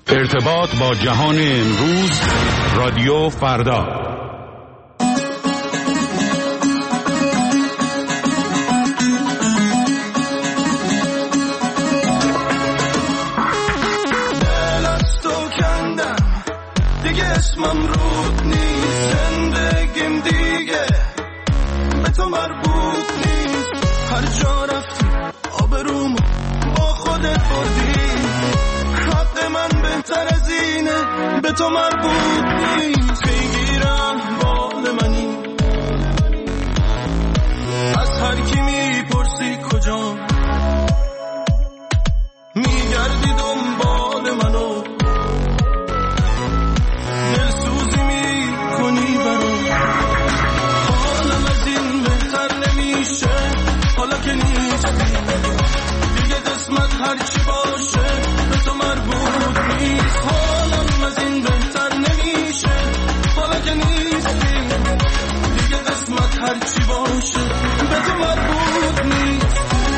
ارتباط با جهان امروز، رادیو فردا. دل از تو کندم دیگه، اسمم رود نیست، زندگیم دیگه به تو مربوط نیست. هر جا رفتی آبرومو با خودت بردی، حق من بهتر از اینه به تو مربوط نیست. پیگیرم بال منی، از هر کی میپرسی کجا، میگردی دنبال منو، دلسوزی میکنی برام. حالم از این بهتر نمیشه حالا که نیستی دیگه، قسمت هرچی باشه به تو مربوط نیست. حالم از این بهتر نمیشه حالا که نیستی دیگه، قسمت هرچی باشه به تو مربوط نیست.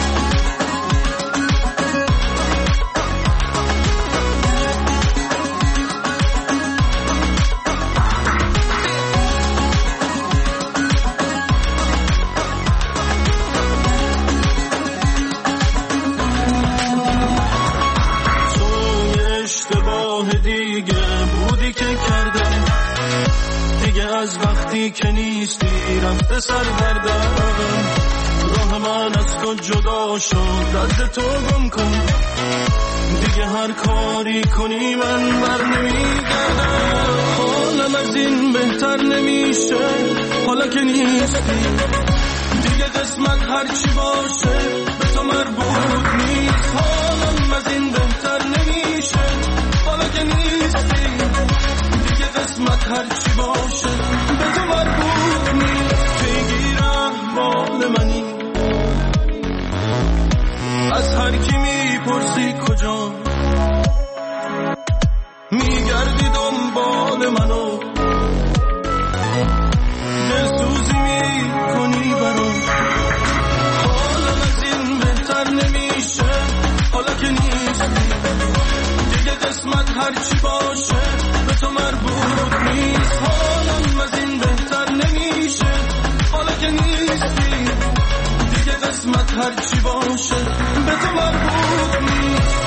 از وقتی که نیستی رفته سرگردم، راه من از تو جدا شد، رد تو گم کن دیگه، هر کاری کنی من بر نمیگردم. حالم از این بهتر نمیشه حالا که نیستی دیگه، قسمت هرچی باشه به تو مربوط نیست. حالم از این بهتر نمیشه حالا که نیستی دیگه، قسمت هرچی باشه به تو مربوط نیست. پیگیرم بال منی، از هر کی میپرسی کجا، میگردی دنبال منو، دلسوزی میکنی برام. حالم از این بهتر نمیشه حالا که نیستی دیگه، قسمت هرچی باشه به تو مربوط نیست. حالم از این بهتر نمیشه حالا که نیستی دیگه، قسمت هرچی باشه به تو مربوط نیست.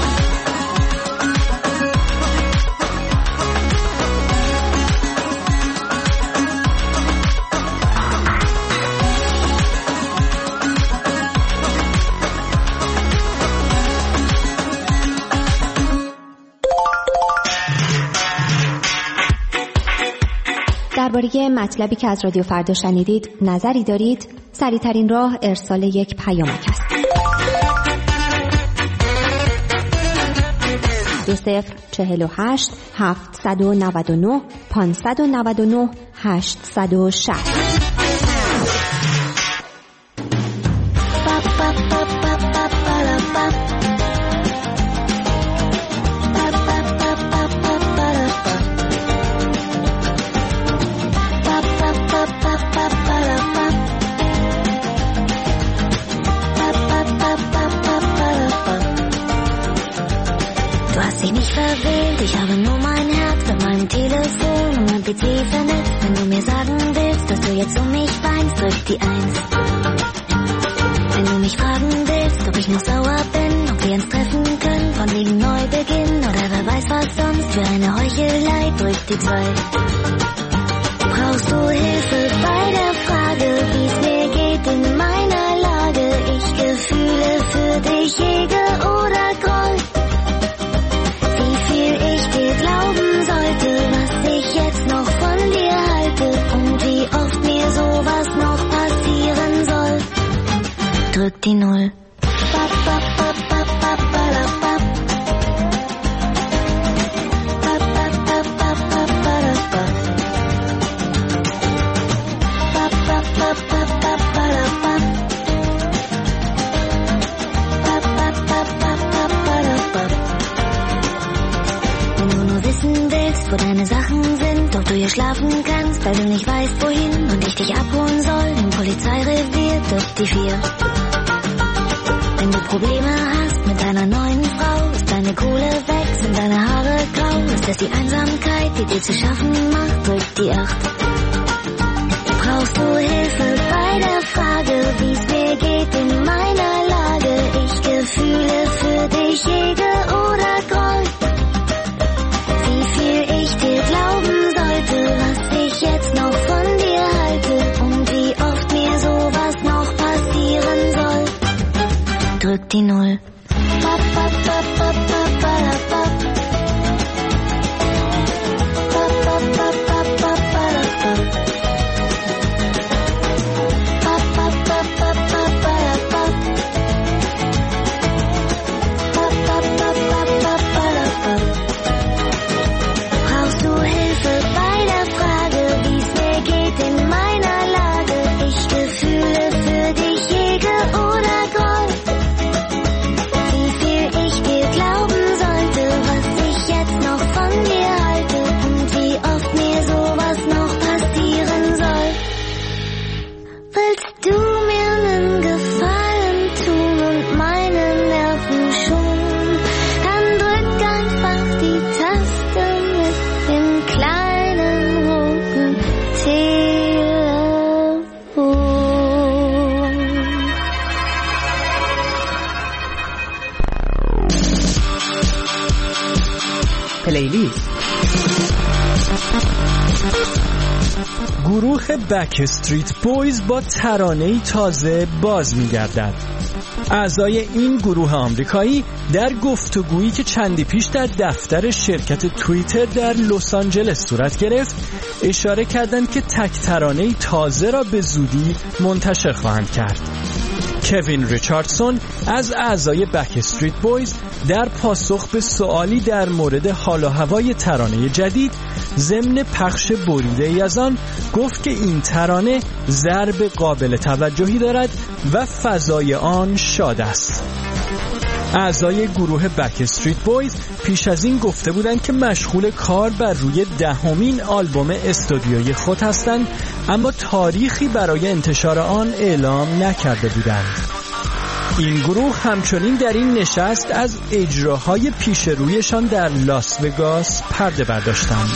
درباره مطلبی که از رادیو فردا شنیدید نظری دارید؟ سریع‌ترین راه ارسال یک پیامک است. 2048 799 599 860. Ich habe nur mein Herz mit meinem Telefon und mein PC vernetzt. Wenn du mir sagen willst, dass du jetzt um mich weinst, drück die 1. Wenn du mich fragen willst, ob ich noch sauer bin, ob wir uns treffen können, von wegen Neubeginn oder wer weiß was sonst für eine Heuchelei, drück die 2. Brauchst du Hilfe bei der Frage, wie es mir geht in meiner Lage? Ich Gefühle für dich hege oder groll? Glauben sollte, was ich jetzt noch von dir halte und wie oft mir sowas noch passieren soll. Drück die 0. Wo deine Sachen sind, ob du hier schlafen kannst, weil du nicht weißt wohin und ich dich abholen soll im Polizeirevier, drück die 4. Wenn du Probleme hast mit deiner neuen Frau, ist deine Kohle weg, sind deine Haare dass die Einsamkeit, die dir zu schaffen macht, drückt die 8. Brauchst du Hilfe bei der Frage, wie's mir geht in meiner Lage? Ich Gefühle für dich hege oder groll? Wie viel ich dir glauben sollte, was ich jetzt noch von dir halte und wie oft mir sowas noch passieren soll. Drück die 0. پلیلیست. گروه بکستریت بویز با ترانه‌ای تازه باز می‌گردد. اعضای این گروه آمریکایی در گفتگویی که چندی پیش در دفتر شرکت توییتر در لس آنجلس صورت گرفت، اشاره کردند که تک ترانه‌ای تازه را به زودی منتشر خواهند کرد. کوین ریچاردسون از اعضای بکستریت بویز در پاسخ به سوالی در مورد حال و هوای ترانه جدید ضمن پخش بریده‌ای از آن گفت که این ترانه ضرب قابل توجهی دارد و فضای آن شاد است. اعضای گروه بکستریت بویز پیش از این گفته بودند که مشغول کار بر روی 10مین آلبوم استودیویی خود هستند، اما تاریخی برای انتشار آن اعلام نکرده بودند. این گروه همچنین در این نشست از اجراهای پیش رویشان در لاس وگاس پرده برداشتند.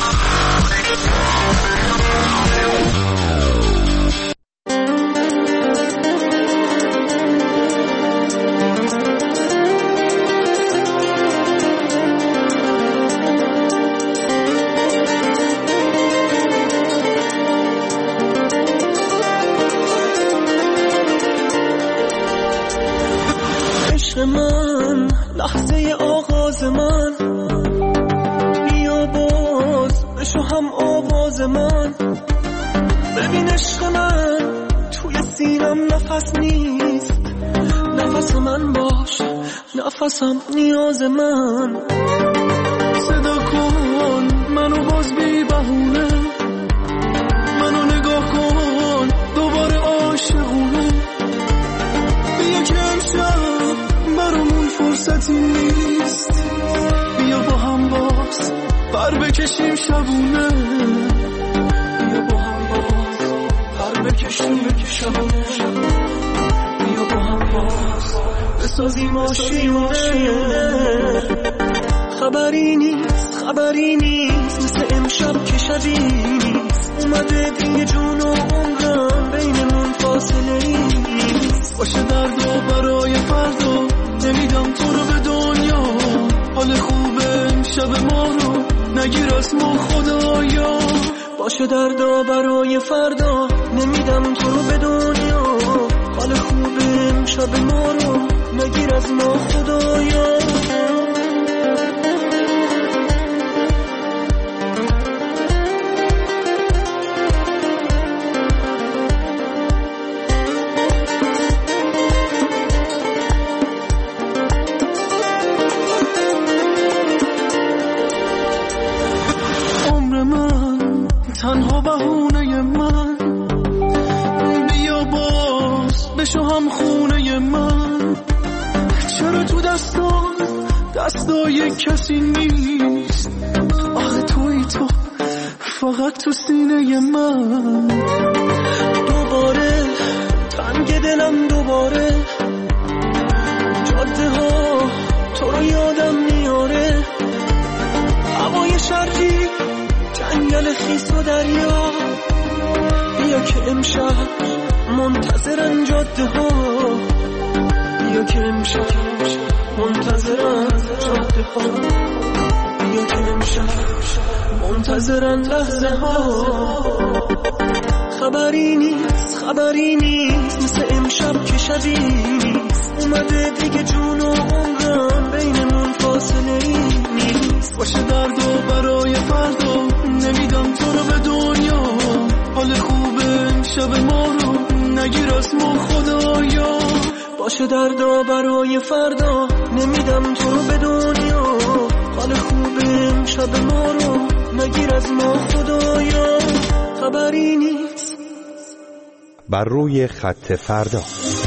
من لحظه آغاز من، بیا باز بشو هم آواز من. ببین عشق من توی سینم نفس نیست، نفس من باش نفسم نیاز من. صدا کن منو باز بی بهونه، منو نگاه کن دوباره عاشقونه. بیا که امشب برامون فرصتی نیست، بیا با هم باز پر بکشیم شبونه. بیا با هم باز پر بکشیم شبونه. بیا با هم باز بسازیم آشیونه. خبری نیست مثل امشب که شبی نیست. اومده دیگه جون و عمرم بینمون فاصله نیست. باشه درد و برای فردا نمیدم تو رو به دنیا. حال خوبه شب ما رو نگیر از ما خدایا. باشه دردا برای فردا نمیدم تو رو به دنیا. حال خوبه شب ما رو نگیر از ما خدایا. تنها بهونه من، بیا باز بشو هم خونه من. چرا تو دستای کسی نیست؟ آخه توی تو فقط تو سینه من. دوباره تنگ دلم، دوباره جاده ها تو رو یادم میاره. هوای شهر تلخیص و دریا، بیا که امشب منتظرن جاده ها، بیا که امشب منتظرن جاده ها، بیا که امشب منتظرن لحظه ها. خبری نیست مثل امشب که شبی نیست، اومده دیگه جون و عمرم بینمون فاصله نیست. باشه درد و برای فردا نمیدم تو رو به دنیا، حال خوبه شب ما رو نگیر از ما خدایا. باشه درد و برای فردا نمیدم تو رو به دنیا، حال خوبه شب ما رو نگیر از ما خدایا. خبری نیست. بر روی خط فردا.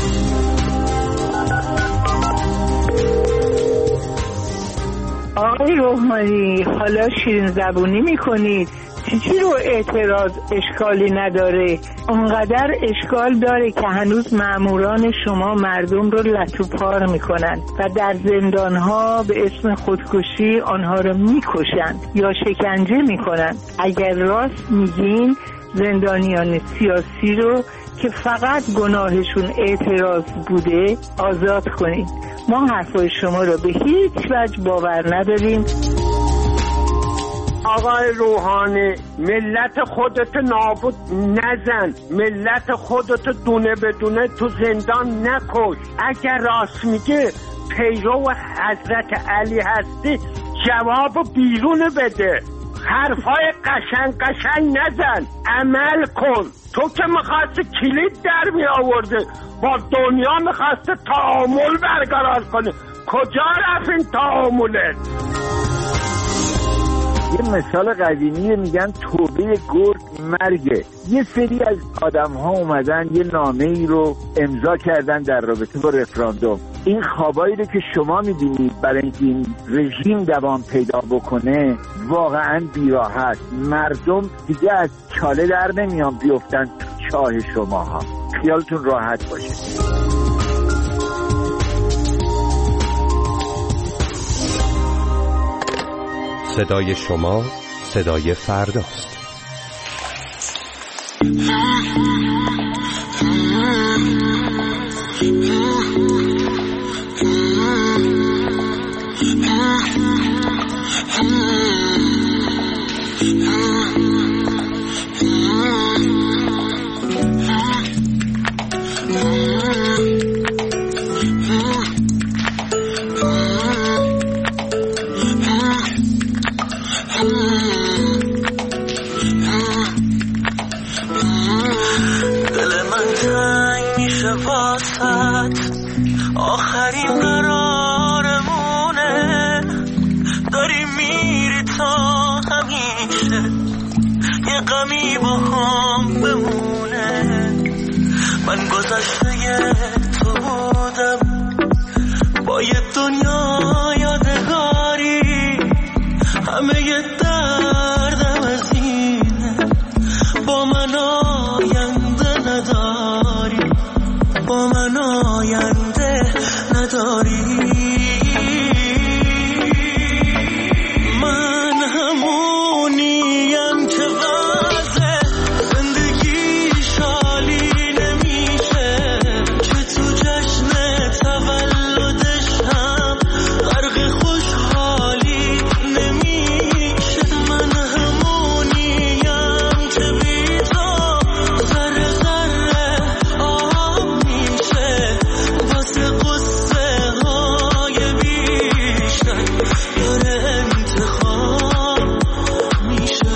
آقای روحانی، حالا شیرین زبونی میکنید، چی رو اعتراض اشکالی نداره؟ اونقدر اشکال داره که هنوز ماموران شما مردم رو لطوپار میکنن و در زندانها به اسم خودکشی آنها رو میکشن یا شکنجه میکنن. اگر راست میگین زندانیان سیاسی رو که فقط گناهشون اعتراض بوده آزاد کنین. ما حرفای شما رو به هیچ وجه باور نداریم. آقای روحانی، ملت خودت نابود نزن، ملت خودت دونه بدونه تو زندان نکش. اگر راست میگه پیرو حضرت علی هستی جواب بیرون بده. حرفای قشنگ نزن، عمل کن. تو که میخواستی کلید در می آورده، با دنیا میخواسته تعامل برقرار کنه. کجا رفت این تعاملت؟ یه مثال قدیمی میگن توبه گرگ مرگه. یه سری از آدم ها اومدن یه نامه ای رو امضا کردن در رابطه با رفراندوم. این خوابایی رو که شما میبینید برای اینکه این رژیم دوام پیدا بکنه واقعا بیراحت. مردم دیگه از چاله در نمیان بیفتن تو چاه شماها. خیالتون راحت باشه. صدای شما صدای فرداست. آخرین قرارمونه، داری میری تا همیشه یه غمی با هم بمونه. من گذشته تو بودم با یه دنیا یادگاری، همه یه دردم از اینه با من آینده نداری، با من آینده نداری. من همونیم که وضع زندگی شالی نمیشه، که تو جشن تولدش هم غرق خوشحالی نمیشه. من همونیم که بی تو ذره ذره آب میشه، واسه قصه های بیشتر داره انتخاب میشه.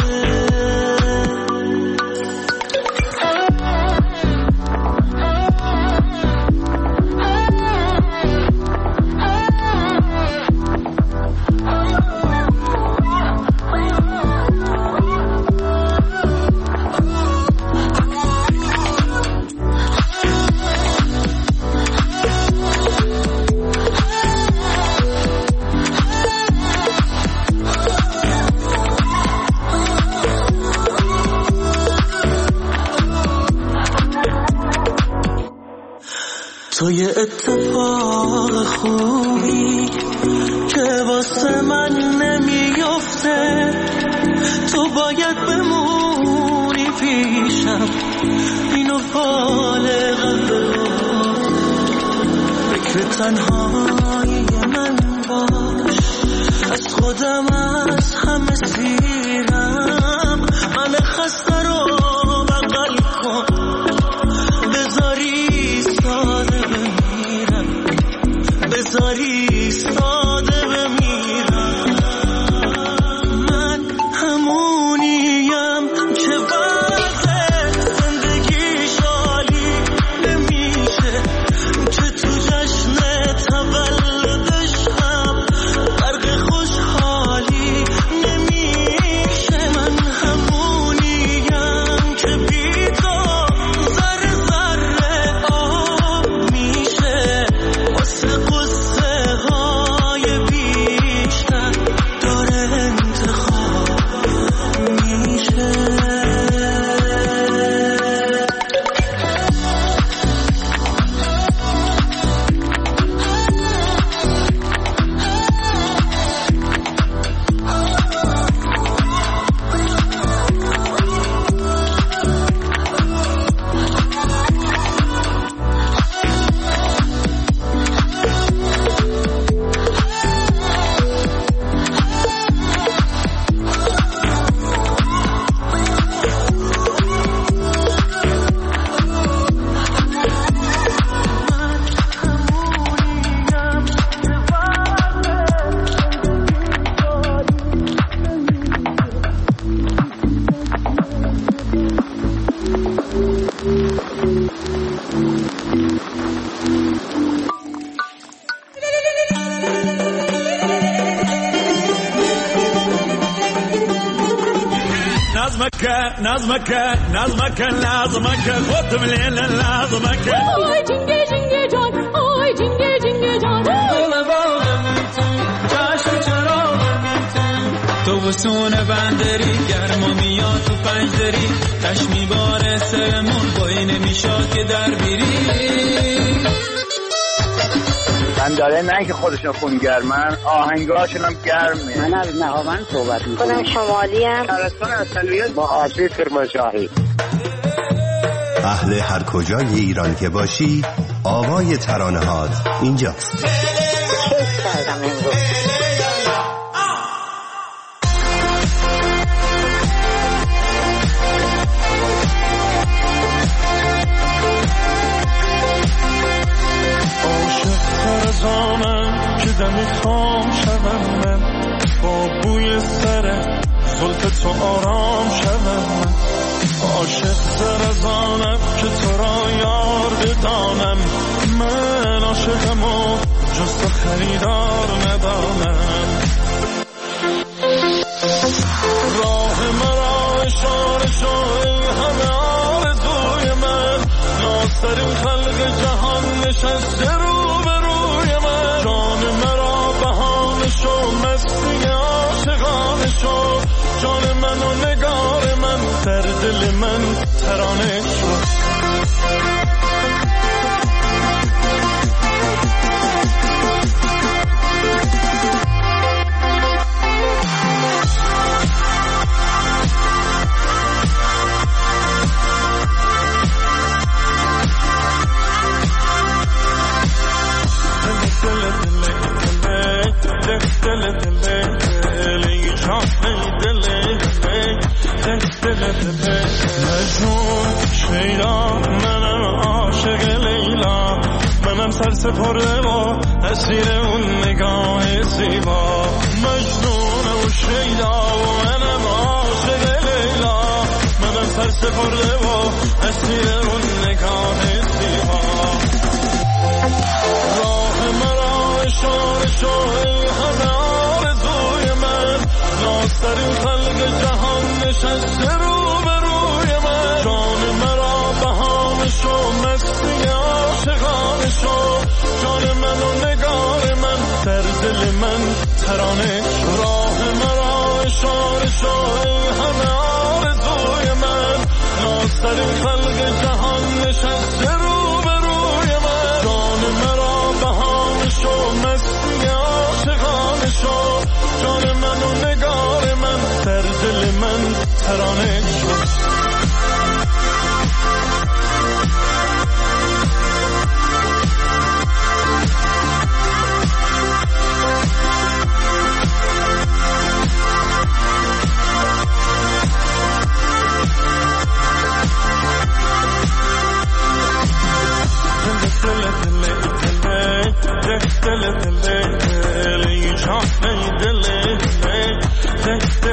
تو یه اتفاق خوبی که واسه من نمیفته، تو باید بمونی پیشم، اینو بالغم بباش، فکر تنهایی من باش، از خودم از همه سیرم، من خسته رو بغل کن، بذاری ساده بمیرم، بذاری ساده بمیرم. من همونیم که وضع زندگیش عالی نمیشه، که تو جشن تولدش هم برق خوشحالی نمیشه. من همونیم که بی تو ذره ذره آب میشه، واسه قصه های بیشتر داره انتخاب میشه. نظمك خود مليل نظمك آی جنگه جنگه جان، آی جنگه جنگه جان، چشم چرا تو بسون بندری گرما میاد تو پنجدری، چشمی باره سرمون بایی نمیشاد که در بیری. من داره نه که خودشون خونگرمن، آهنگاشون هم گرمه. من از نهاوند صحبت میکنم، شمالی هم ترستان اصلیت با آسی کرمانشاهی. اهل هر کجای ایران که باشی، آوای ترانه‌هات اینجاست. کیف کردم امروز. زامن که دمی خام شدم من، با بوی سر زلف تو آرام شدم من، عاشق زرزانم که تو را یار بدانم، من عاشقم و جز تو خریدار ندانم. راه مرا اشاره شو ای همه آرزوی من، ناصرین خلق جهان نشسته رو جان مرا بهانه شو، مستی عاشقانه شو، جان من و نگار من در دل من ترانه شو. مجنون شیدا منم عاشق لیلا، منم سر سپرده و اسیر اون نگاه زیبا. مجنون و شیدا و منم عاشق لیلا، منم سر سپرده و اسیر اون نگاه زیبا. راه مرا اشاره شو ای همه آرزوی من، ناصرین خلق جهان نشسته رو به روی من، جان مرا بهانه شو، مستی عاشقانه شو، جان من و نگار من در دل من ترانه شو. راه مرا اشاره شو ای همه آرزوی من، ناصرین خلق جهان نشسته رو به روی من، جان مرا بهانه شو، مستی عاشقانه شو، جان من و نگار من در دل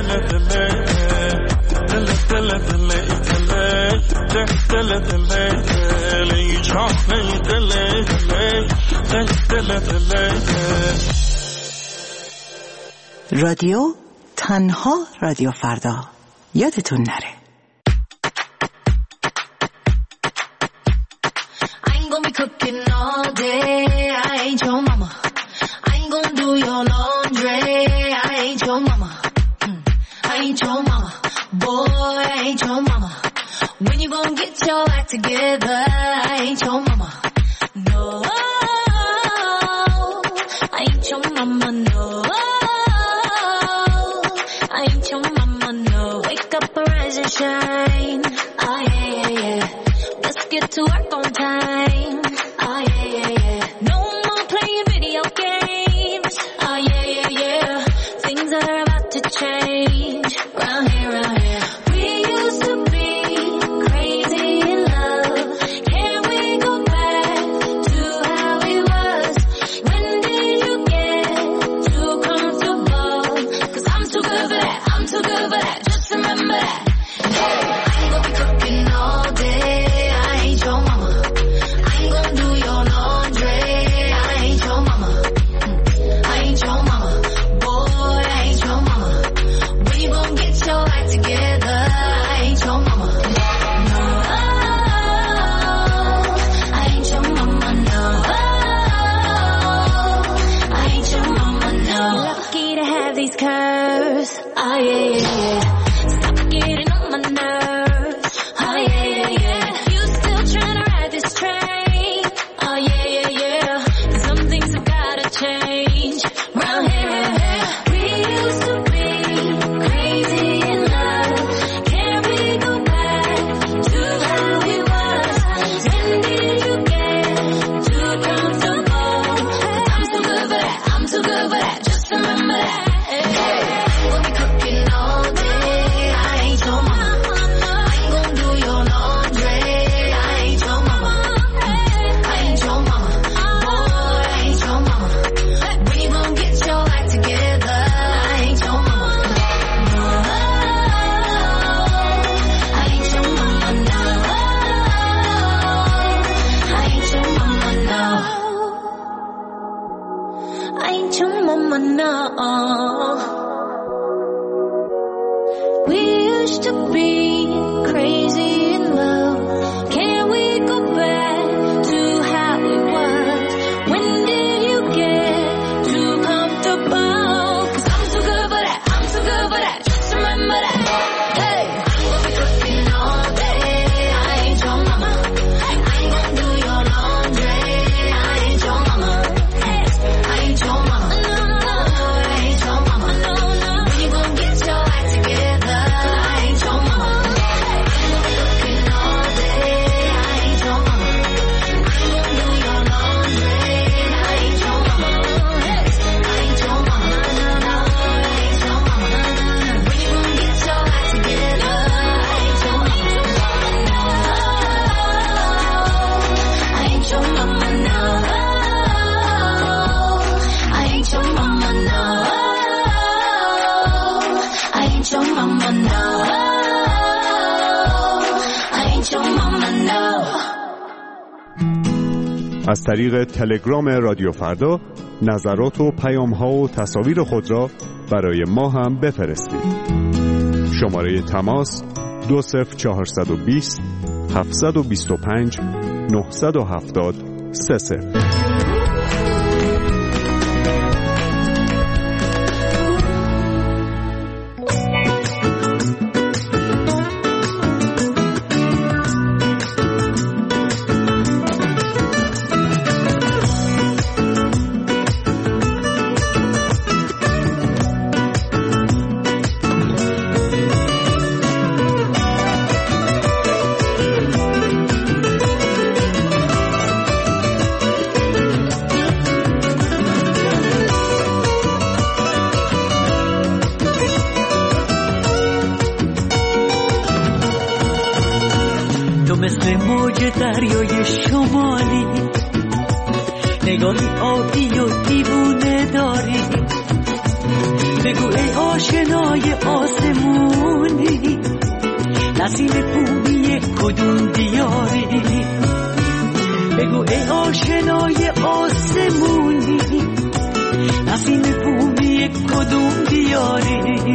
رادیو تنها رادیو فردا، یادتون نره. I ain't gonna be cooking all day, I ain't your mama. I ain't gonna do your laundry, I ain't your mama. I ain't your mama, boy, I ain't your mama. When you gonna get your act together, I ain't your mama. No, I ain't your mama, no. I ain't your mama, no. Wake up, rise and shine. Oh yeah, yeah, yeah. Let's get to work on time. Oh yeah, yeah, yeah. No more playing video games. Oh yeah, yeah, yeah. Things are about to change. Round here, round here. We used to be crazy in love. Can we go back to how it was? When did you get too comfortable? 'Cause I'm too good for that. I'm too good for that. Just remember that. Hey, I ain't gonna be cooking all day. I ain't your mama. I ain't gonna do your laundry. I ain't your mama. I ain't your mama. Boy, I ain't your mama. When you gonna get your act together? I ain't your mama. No, I ain't your mama, no. I ain't your mama, no. Lucky to have these curves. Oh yeah, yeah, yeah. Stop getting on my nerves. Oh yeah, yeah, yeah. You still trying to ride this train? Oh yeah, yeah, yeah. Some things have gotta change. Round here, round here. We used to be crazy in love. Can we go back to how it was? When did you get too comfortable? 'Cause I'm too good for that. I'm too good for that. Just remember that. Hey, we'll be cooking all day. I ain't your mama. I ain't gonna do your laundry. I ain't your mama. I ain't your mama. Boy, I ain't your mama. When you gonna get your act together? I ain't your mama. No, I ain't your mama, no. I ain't your mama, no. I ain't your mama, no. We used to be crazy in love. Can we go back to how it was? When did you get too comfortable? 'Cause I'm too good for that. I'm too good for that. Just remember that. Hey, we'll be cooking all day. I ain't your mama. I ain't gonna do your laundry. I ain't your mama. I ain't your mama. I ain't your mama. When you gonna get your act together? I ain't your mama. We'll be cooking all day. I ain't your mama. I ain't gonna do your laundry. I ain't your mama. I ain't your mama. I ain't your mama. When you gonna get your act together? I ain't your mama. I ain't your mama, no. I ain't your mama, no. I ain't your mama, no. I ain't your mama, no. از طریق تلگرام رادیو فردا نظرات و پیام‌ها و تصاویر خود را برای ما هم بفرستید. شماره تماس 20420 725 970 30. مثل موج دریای شمالی، نگاهی آبی و دیوونه داری، بگو ای آشنای آسمونی، نسیم بومی کدوم دیاری؟ بگو ای آشنای آسمونی، نسیم بومی کدوم دیاری؟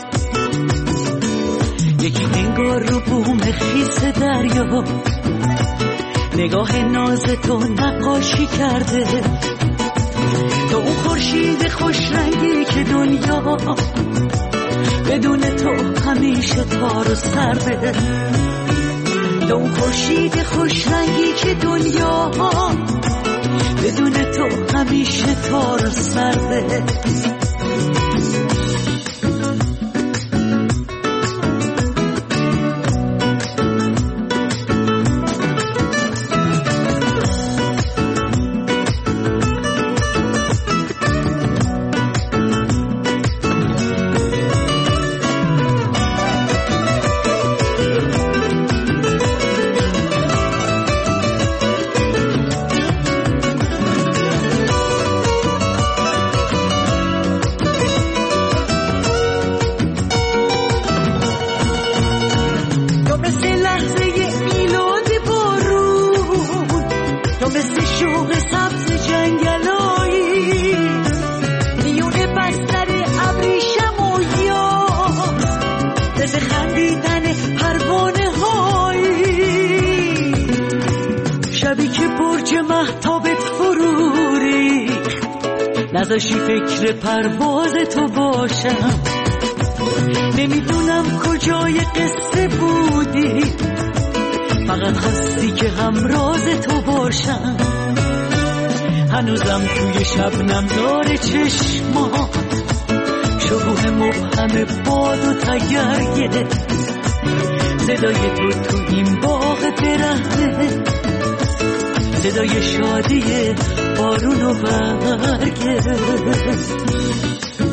یکی انگار رو بوم خیس دریا، نگاه ناز تو نقاشی کرده. تو اون خورشید خوش رنگی که دنیا بدون تو همیشه تار و سرده. تو اون خورشید خوش رنگی که دنیا بدون تو همیشه تار و سرده. نذاشی فکر پرواز تو باشم، نمیدونم کجای قصه بودی، فقط هستی که همراز تو باشم. هنوزم توی شبنم داره چشما، شکوه مبهم باد و تگرگه، صدای تو این باغ برهنه، صدای شادی بارون و برگه.